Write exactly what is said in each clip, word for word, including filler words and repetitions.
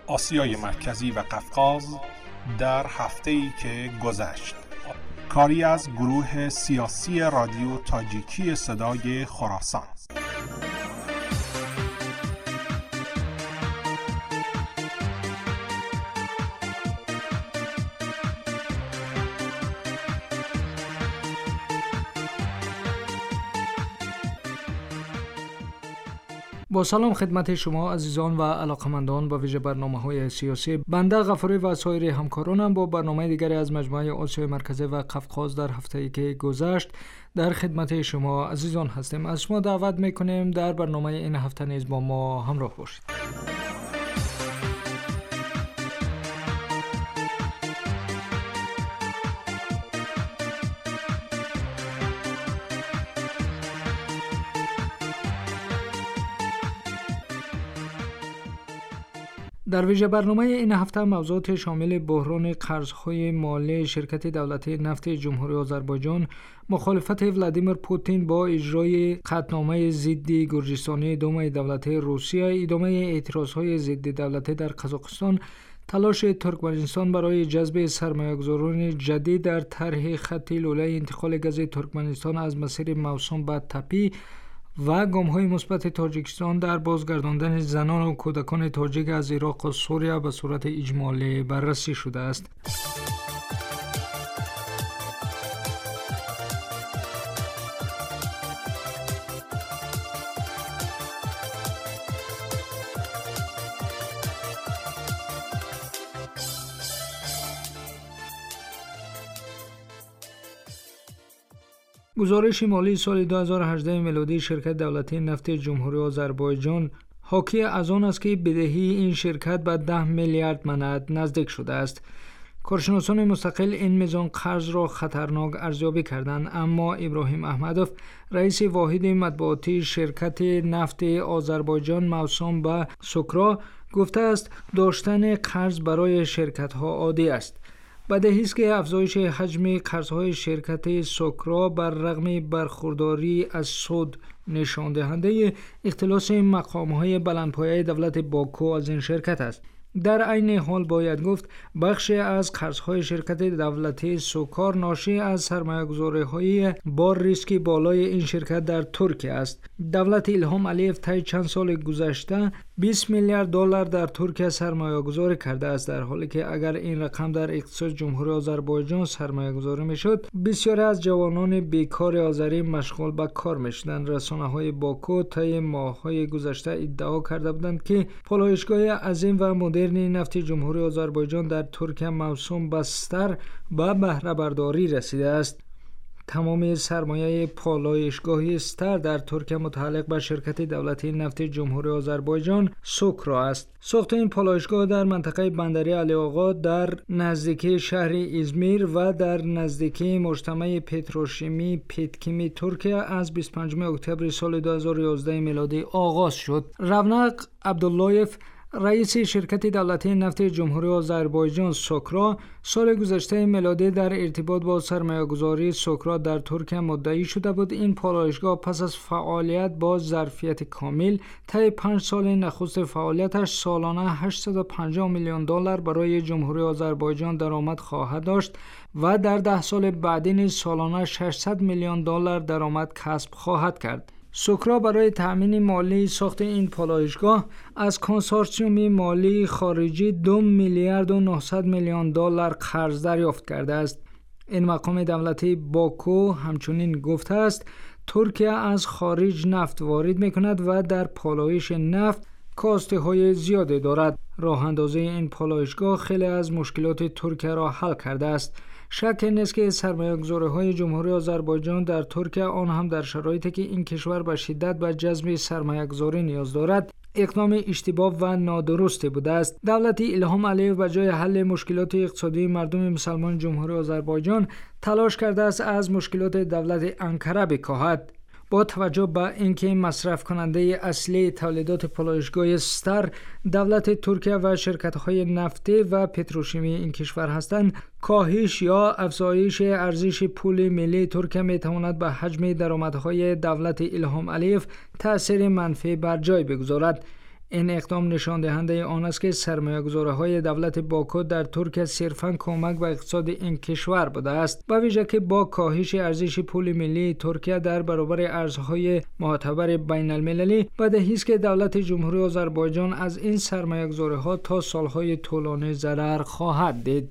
آسیای مرکزی و قفقاز در هفته‌ای که گذشت. کاری از گروه سیاسی رادیو تاجیکی صدای خراسان. با سلام خدمت شما عزیزان و علاقمندان با ویژه برنامه‌های سیاسی. بنده غفاری و سایر همکارانم با برنامه دیگری از مجموعه آسیای مرکزی و قفقاز در هفته‌ای که گذشت در خدمت شما عزیزان هستیم. از شما دعوت می‌کنیم در برنامه این هفته نیز با ما همراه باشید. در ویژه برنامه این هفته موضوعات شامل بحران قرض‌های مالی شرکت دولتی نفت جمهوری آذربایجان، مخالفت ولادیمیر پوتین با اجرای قطعنامه ضد گرجستانی دوم دولتی روسیه، ادامه اعتراض‌های ضد دولتی در قزاقستان، تلاش ترکمنستان برای جذب سرمایه‌گذاران جدید در طرح خط لوله انتقال گاز ترکمنستان از مسیر موسوم به تپی و گام‌های مثبت تاجیکستان در بازگرداندن زنان و کودکان تاجیک از عراق و سوریه به صورت اجمالی بررسی شده است. گزارش مالی سال دو هزار و هجده میلادی شرکت دولتی نفت جمهوری آذربایجان حاکی از آن است که بدهی این شرکت به ده میلیارد منت نزدیک شده است. کارشناسان مستقل این میزان قرض را خطرناک ارزیابی کردند، اما ابراهیم احمدوف رئیس واحد مطبوعاتی شرکت نفت آذربایجان موسوم به سوکرا گفته است داشتن قرض برای شرکت ها عادی است. بدیهی است که افزایش حجم قرض‌های شرکت سوکرا بر رغم برخورداری از سود نشان دهنده اختلاس مقام‌های بلندپایه دولت باکو از این شرکت است. در عین حال باید گفت بخشی از قرض‌های شرکت دولتی سوکار ناشی از سرمایه‌گذاری‌های با ریسک بالای این شرکت در ترکیه است. دولت الهام علیف طی چند سال گذشته بیست میلیارد دلار در ترکیه سرمایه‌گذاری کرده است، در حالی که اگر این رقم در اقتصاد جمهوری آذربایجان سرمایه‌گذاری می‌شد، بسیاری از جوانان بیکار آذری مشغول به کار می‌شدند. رسانه‌های باکو طی ماه‌های گذشته ادعا کرده بودند که پالایشگاه عظیم و مدرن نفت جمهوری آذربایجان در ترکیه موسوم به ستر به بهره برداری رسیده است. تمام سرمایه پالایشگاه ستر در ترکیه متعلق به شرکت دولتی نفت جمهوری آذربایجان سوکرا است. ساخت این پالایشگاه در منطقه بندری علی آقا در نزدیکی شهر ازمیر و در نزدیکی مجتمع پتروشیمی پتکیمی ترکیه از بیست و پنجم اکتبر سال دو هزار و یازده میلادی آغاز شد. رونق عبداللهیف رئیس شرکت دولتی نفت جمهوری آذربایجان سوکرا سال گذشته میلادی در ارتباط با سرمایه‌گذاری سوکرا در ترکیه مدعی شده بود این پالایشگاه پس از فعالیت با ظرفیت کامل طی پنج سال نخست فعالیتش سالانه هشتصد و پنجاه میلیون دلار برای جمهوری آذربایجان درآمد خواهد داشت و در ده سال بعدی نیز سالانه ششصد میلیون دلار درآمد کسب خواهد کرد. سوکرا برای تأمین مالی ساخت این پالایشگاه از کنسورسیوم مالی خارجی دو میلیارد و نهصد میلیون دلار قرض دریافت کرده است. این مقام دولتی باکو همچنین گفته است ترکیه از خارج نفت وارد می‌کند و در پالایش نفت کاسته‌های زیادی دارد. راه اندازی این پالایشگاه خیلی از مشکلات ترکیه را حل کرده است. شک نیست که سرمایه‌گذاری‌های جمهوری آذربایجان در ترکیه، آن هم در شرایطی که این کشور به شدت به جذب سرمایه‌گذاری نیاز دارد، اقدام اشتباه و نادرستی بوده است. دولت الهام علیف به جای حل مشکلات اقتصادی مردم مسلمان جمهوری آذربایجان تلاش کرده است از مشکلات دولت انقره بکاهد. با توجه به اینکه مصرف کننده اصلی تولیدات پالایشگاه ستر دولت ترکیه و شرکت‌های نفتی و پتروشیمی این کشور هستند، کاهش یا افزایش ارزش پول ملی ترکیه می‌تواند به حجم درآمدهای دولت الهام علیف تأثیر منفی بر جای بگذارد. این اقدام نشان دهنده آن است که سرمایه‌گذاری‌های دولت باکو در ترکیه صرفاً کمک به اقتصاد این کشور بوده است، به ویژه که با کاهش ارزش پول ملی ترکیه در برابر ارزهای معتبر بین المللی، بدیهی است که دولت جمهوری آذربایجان از این سرمایه‌گذاری‌ها تا سالهای طولانی ضرر خواهد دید.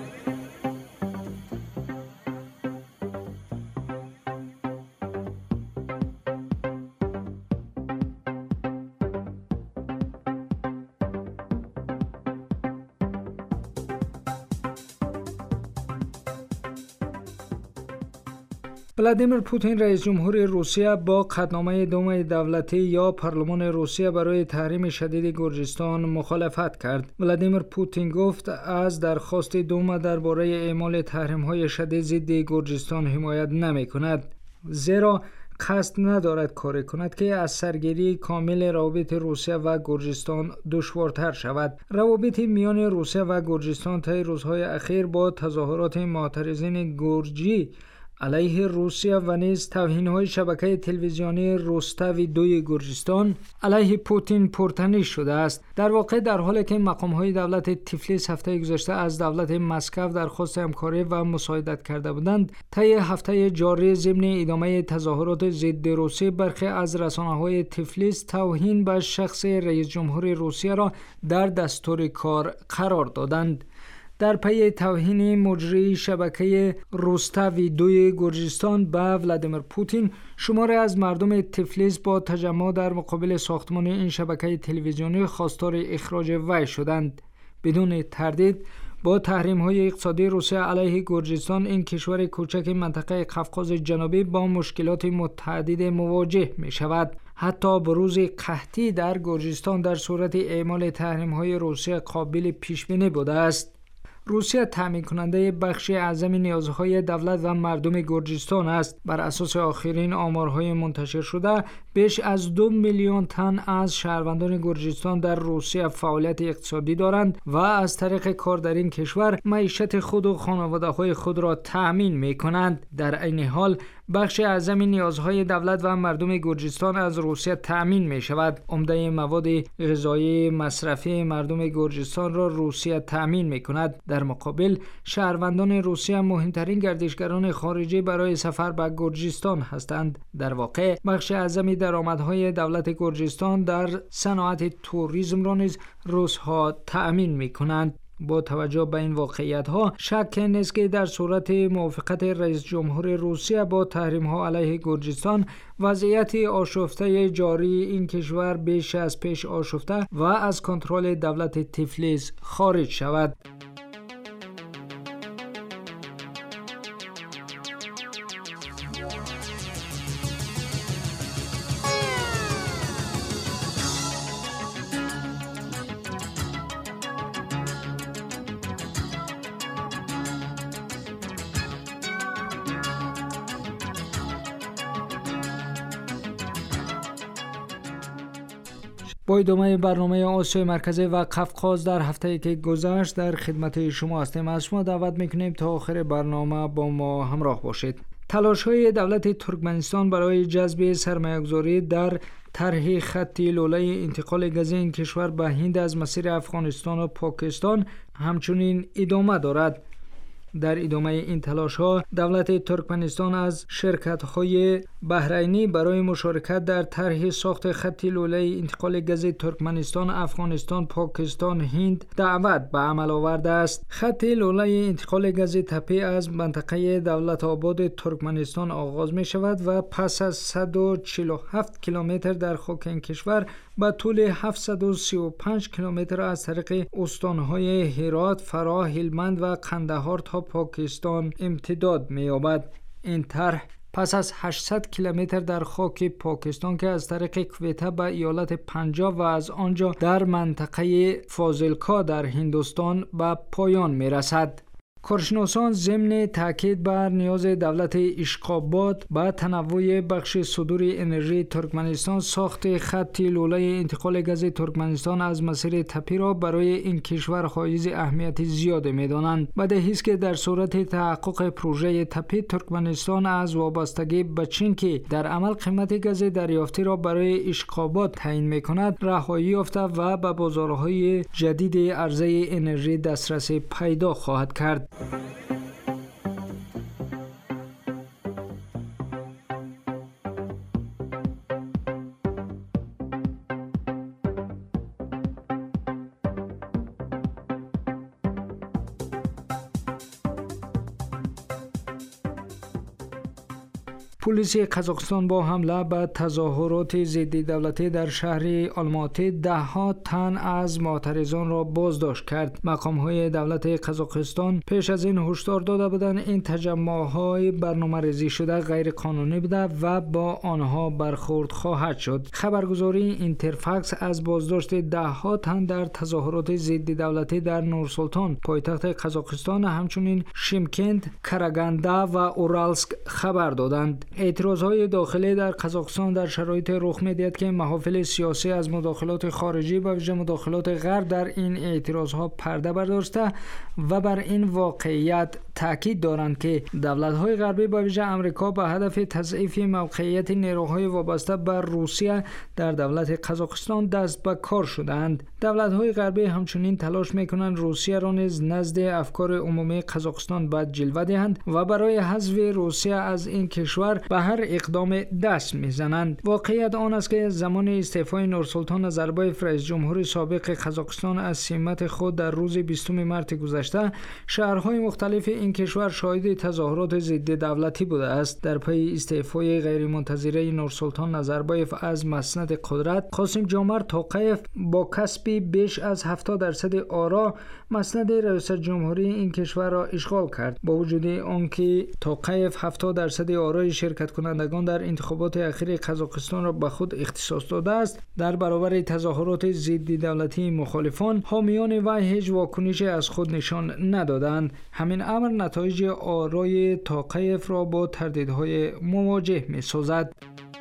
ولادیمیر پوتین رئیس جمهور روسیه با قطعنامه دوم دولتی یا پارلمان روسیه برای تحریم شدید گرجستان مخالفت کرد. ولادیمیر پوتین گفت از درخواست دوم درباره اعمال تحریم‌های شدید ضد گرجستان حمایت نمی‌کند، زیرا قصد ندارد کاری کند که از سرگیری کامل روابط روسیه و گرجستان دشوارتر شود. روابط میان روسیه و گرجستان طی روزهای اخیر با تظاهرات معترضین گرجی علیه روسیه و نیز توهین‌های شبکه تلویزیونی روستاوی دوی گرجستان علیه پوتین پرتنش شده است. در واقع در حالی که مقام‌های دولت تیفلیس هفته گذشته از دولت مسکو درخواست همکاری و مساعدت کرده بودند، طی هفته جاری ضمن ادامه تظاهرات ضد روسیه برخی از رسانه‌های تیفلیس توهین به شخص رئیس جمهور روسیه را در دستور کار قرار دادند. در پی توهین مجری شبکه روستاوی دوی گرجستان به ولادیمیر پوتین، شماری از مردم تیفلیس با تجمع در مقابل ساختمان این شبکه تلویزیونی خواستار اخراج وی شدند. بدون تردید با تحریم‌های اقتصادی روسیه علیه گرجستان، این کشور کوچک منطقه قفقاز جنوبی با مشکلات متعدد مواجه می‌شود. حتی بروز قحطی در گرجستان در صورت اعمال تحریم‌های روسیه قابل پیش‌بینی بوده است. روسیه تامین کننده بخش اعظم نیازهای دولت و مردم گرجستان است. بر اساس آخرین آمارهای منتشر شده، بیش از دو میلیون تن از شهروندان گرجستان در روسیه فعالیت اقتصادی دارند و از طریق کار در این کشور معیشت خود و خانواده‌های خود را تأمین می‌کنند. در عین حال بخش اعظم نیازهای دولت و مردم گرجستان از روسیه تأمین می شود. عمده مواد غذایی مصرفی مردم گرجستان را روسیه تأمین می کند. در مقابل شهروندان روسیه مهمترین گردشگران خارجی برای سفر به گرجستان هستند. در واقع بخش اعظم درآمدهای دولت گرجستان در صنعت توریسم را نیز روس‌ها تأمین می کنند. با توجه به این واقعیت‌ها شک نیست که در صورت موافقت رئیس جمهور روسیه با تحریم‌ها علیه گرجستان، وضعیت آشفته جاری این کشور بیش از پیش آشفته و از کنترل دولت تیفلیس خارج شود. با ادامه برنامه آسیای مرکزی و قفقاز در هفته‌ای که گذشت در خدمت شما هستیم. از شما دعوت میکنیم تا آخر برنامه با ما همراه باشید. تلاش‌های دولت ترکمنستان برای جذب سرمایه‌گذاری در طرح خط لوله انتقال گاز این کشور به هند از مسیر افغانستان و پاکستان همچنین ادامه دارد. در ادامه این تلاش‌ها دولت ترکمنستان از شرکت‌های بحرینی برای مشارکت در طرح ساخت خط لوله انتقال گاز ترکمنستان، افغانستان، پاکستان، هند دعوت به عمل آورده است. خط لوله انتقال گاز تپه از منطقه دولت آباد ترکمنستان آغاز می شود و پس از صد و چهل و هفت کیلومتر در خاک این کشور به طول هفتصد و سی و پنج کیلومتر از طریق استان‌های هرات، فراه، هلمند و قندهار تا پاکستان امتداد می‌یابد. این طرح پس از هشتصد کیلومتر در خاک پاکستان که از طریق کویته به ایالت پنجاب و از آنجا در منطقه فاضلکا در هندوستان به پایان می‌رسد. کارشناسان ضمن تاکید بر نیاز دولت اشقاباد به تنوع بخش صدور انرژی ترکمنستان، ساخت خط لوله انتقال گاز ترکمنستان از مسیر تپی را برای این کشور حائز اهمیت زیاد می‌دانند. بدیهی است که در صورت تحقق پروژه تپی، ترکمنستان از وابستگی به چین که در عمل قیمت گاز دریافتی را برای اشقاباد تعیین می‌کند رهایی یافته و به بازارهای جدید عرضه انرژی دسترسی پیدا خواهد کرد. پلیس قزاقستان با حمله به تظاهرات ضد دولتی در شهر آلماتی ده ها تن از معترضان را بازداشت کرد. مقام‌های دولت قزاقستان پیش از این هشدار داده بودند این تجمع‌های برنامه‌ریزی شده غیر قانونی بوده و با آنها برخورد خواهد شد. خبرگزاری اینترفکس از بازداشت ده ها تن در تظاهرات ضد دولتی در نورسلطان پایتخت قزاقستان، همچنین شیمکند، کاراگاندا و اورالسک خبر دادند. اعتراضهای داخلی در قزاقستان در شرایط رخ می‌دهد که محافل سیاسی از مداخلات خارجی و ویژه مداخلات غرب در این اعتراضها پرده برداشته و بر این واقعیت تاکید دارند که دولت‌های غربی به ویژه آمریکا به هدف تضعیف موقعیت نیروهای وابسته به روسیه در دولت قزاقستان دست به کار شدند. دولت‌های غربی همچنین تلاش می‌کنند روسیه را نیز نزد افکار عمومی قزاقستان بد جلوه دهند و برای حذف روسیه از این کشور به هر اقدام دست می‌زنند. واقعیت آن است که زمان استعفای نورسلطان نظربایف رئیس جمهور سابق قزاقستان از سمت خود در روز بیستم مارس گذشته، شهرهای مختلف این کشور شاهد تظاهرات ضد دولتی بوده است. در پی استعفای غیرمنتظره نورسلطان نظربایف از مسند قدرت، قاسم جمعت توقیف با کسب بیش از هفتاد درصد آرا مسند رئیس جمهوری این کشور را اشغال کرد. با وجود آنکه توقیف هفتاد درصد آرای شرکت کنندگان در انتخابات اخیر قزاقستان را به خود اختصاص داده است، در برابر تظاهرات ضد دولتی مخالفان حامیان وی هیچ واکنشی از خود نشان ندادند. همین امر نتایج آرای توقیف را با تردیدهای مواجه می‌سازد.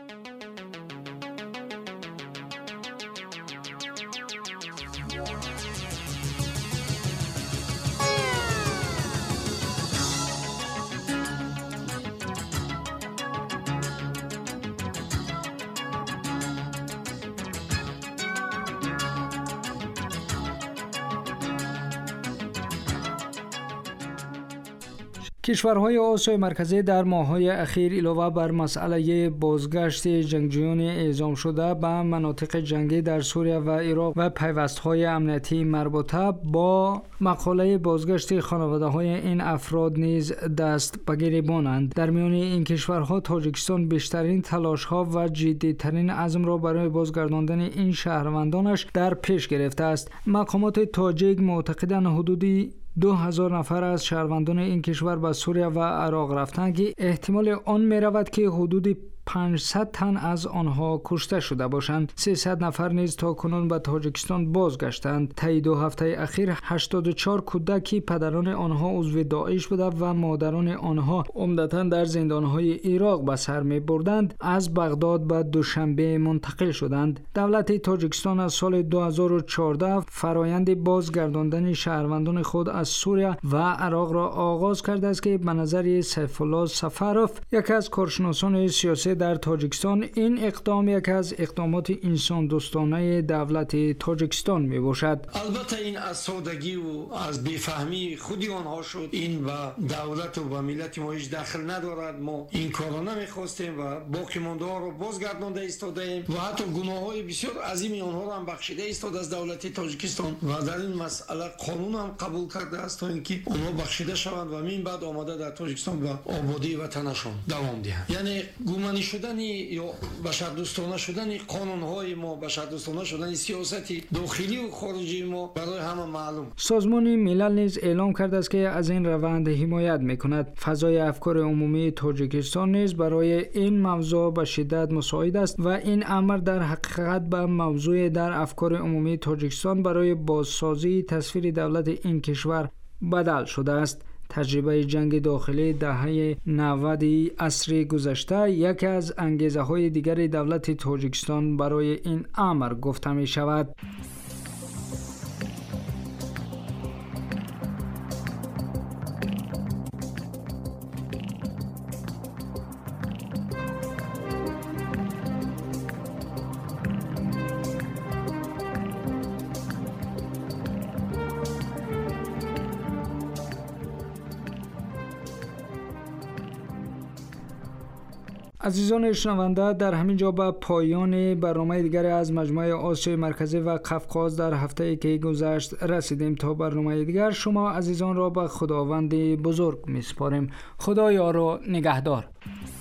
کشورهای آسیای مرکزی در ماه‌های اخیر علاوه بر مسئله بازگشت جنگجویان اعزام شده به مناطق جنگی در سوریه و عراق و پیوست‌های امنیتی مربوطه با مقاله بازگشت خانواده‌های این افراد نیز دست به گریبانند. در میان این کشورها تاجیکستان بیشترین تلاش‌ها و جدی‌ترین عزم را برای بازگرداندن این شهروندانش در پیش گرفته است. مقامات تاجیک معتقدند حدودی دو هزار نفر از شهروندان این کشور به سوریه و عراق رفتند که احتمال آن می رود که حدود پانصد تن از آنها کشته شده باشند. سیصد نفر نیز تا کنون به تاجیکستان بازگشتند. طی دو هفته اخیر هشتاد و چهار کودک پدران آنها عضو داعش بوده و مادران آنها عمدتاً در زندانهای عراق به سر می بردند از بغداد به دوشنبه منتقل شدند. دولت تاجیکستان از سال دو هزار و چهارده فرایند بازگرداندن شهروندان خود از سوریه و عراق را آغاز کرده است که به نظر سیف الله سفروف، یکی از کارشناسان سیاسی در تاجیکستان، این اقدام یکی از اقدامات انسان دوستانه دولت تاجیکستان می باشد. البته این از سادگی و از بیفهمی خودی آنها شد. این و دولت و و ملت ما هیچ دخل ندارد. ما این کارا نمیخواستیم و باقی مانده ها رو بازگردانده ایستادیم و حتی گناه های بسیار عظیم آنها رو هم بخشیده ایستاد از دولت تاجیکستان و در این مسئله قانون هم قبول کرده است تا اینکه آنها بخشیده شوند و من بعد آمده در تاجیکستان به آبادی وطنشان دوام دهند. یعنی گومانی شدنی یا بشردوستانه شدنی قانون‌های ما، بشردوستانه شدنی سیاستی داخلی و خارجی ما برای همه معلوم. سازمان ملل نیز اعلام کرده است که از این روند حمایت می‌کند. فضای افکار عمومی تاجیکستان نیز برای این موضوع به شدت مساعد است و این امر در حقیقت به موضوع در افکار عمومی تاجیکستان برای بازسازی تصویر دولت این کشور بدل شده است. تجربه جنگ داخلی دهه نود عصر گذشته یکی از انگیزه های دیگر دولت تاجیکستان برای این امر گفته می شود. عزیزان شنونده، در همین جا به پایان برنامه دیگر از مجموعه آسیای مرکزی و قفقاز در هفته که گذشت رسیدیم. تا برنامه دیگر شما عزیزان را به خداوند بزرگ میسپاریم. خدایا را نگهدار.